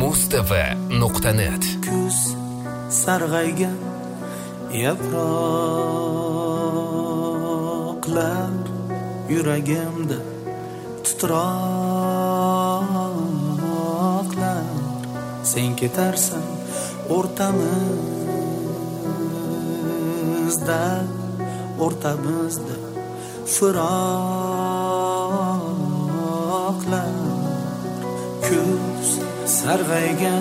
Mustava.net. Kuz sarg'aygan yaproqlar yuragimda titroqlar. Sen ketarsan o'rtamizda firoqlar. Kuz sarg'aygan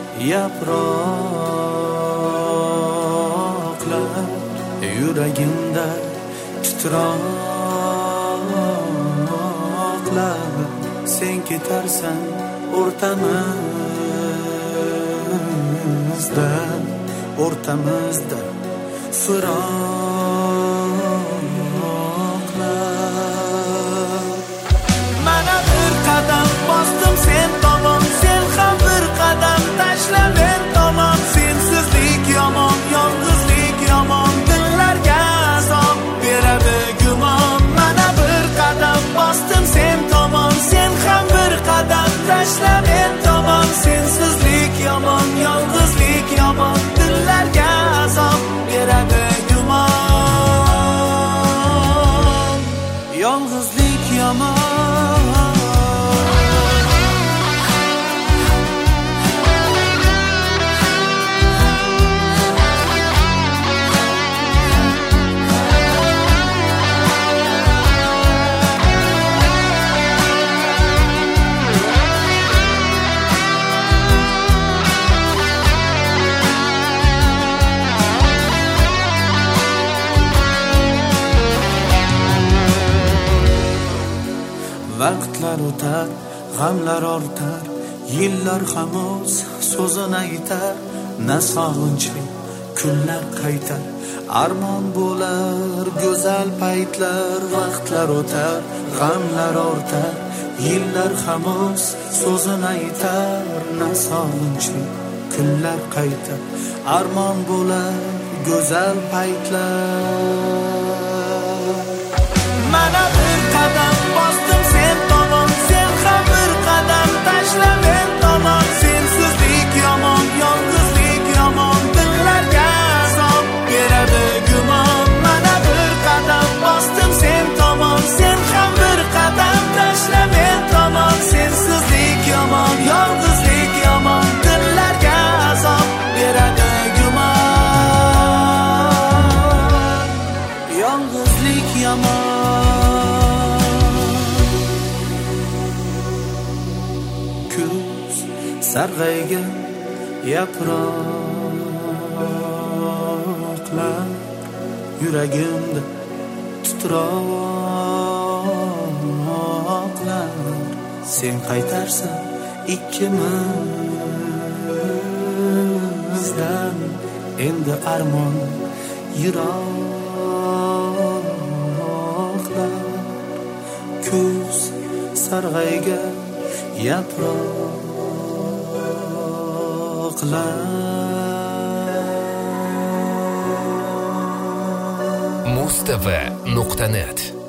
yaproqlar yuragimda titroqlar. Sen ketarsan o'rtamizda firoqlar. Mana bir qadam bosdim sen tomon, sen ham bir qadam tashla men tomon. Sensizlik yomon, yolg'izlik yomon, dillarga azob beradi gumon. Mana bir qadam bosdim sen tomon, sen ham bir qadam tashla men tomon. Sensizlik yomon, yolg'izlik yomon, dillarga azob beradi gumon. Yolg'izlik yomon. Vaqtlar o'tar, g'amlar ortar, yillar hanuz so'zini aytar. Na sog'inchli kunlar qaytar, armon bo'lar go'zal paytlar. Vaqtlar o'tar, g'amlar ortar, yillar hanuz so'zini aytar. Na sog'inchli kunlar qaytar, armon bo'lar go'zal paytlar. Mana bir qadam bosdim sen tomon, sen ham bir qadam tashla men tomon. Sensizlik yomon, yolg'izlik yomon, dillarga azob beradi gumon. Mana bir qadam bosdim sen tomon, sen ham bir qadam tashla men tomon. Sensizlik yomon, yolg'izlik yomon, dillarga azob beradi gumon. Yolg'izlik yomon. Kuz sarg'aygan yaproqlar yuragimda titroqlar. Sen qaytarsan ikkimizdan endi armon yiroqlar. Kuz sarg'aygan yaproqlar. Mustava.net.